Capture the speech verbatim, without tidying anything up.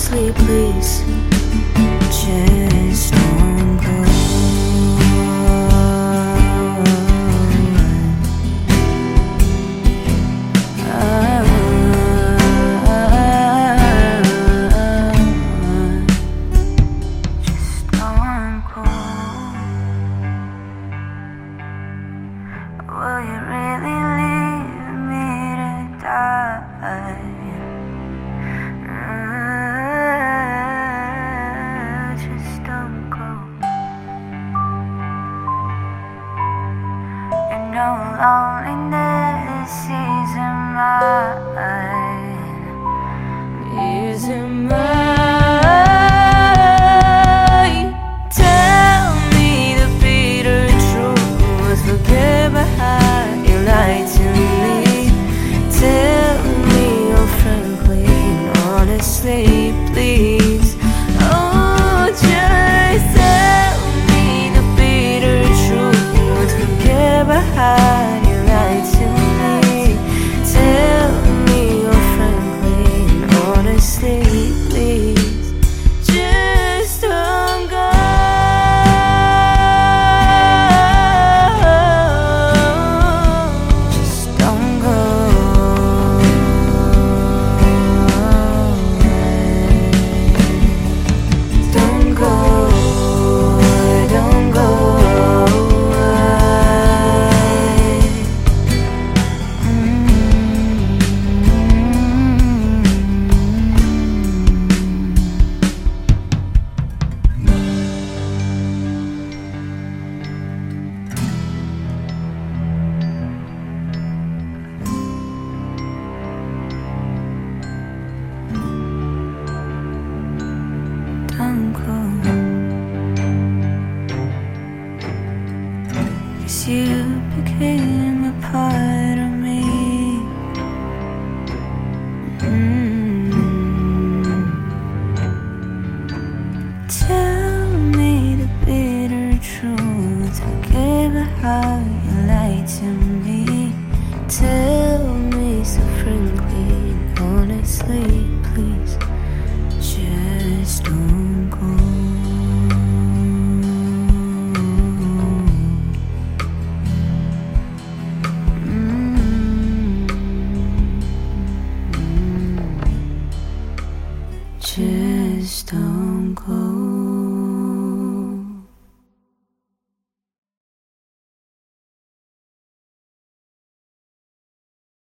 Honestly, please, just don't go. Just don't go. Will you really leave me to die? Just don't go. You know loneliness isn't mine, isn't mine. Tell me the bitter truth, forget behind you lied to me. Tell me you're frankly and honestly, please. Oh, just tell me the bitter truth, forget behind you lied to me. Tell me you're frankly and honestly, please. Just don't go. Just don't go. Don't go. Don't go. Don't go. 'Cause you became a part of me. Mm. Tell me the bitter truth, forget how you lied to me. Tell me so frankly and honestly, please. Just don't go. Mm. Just don't.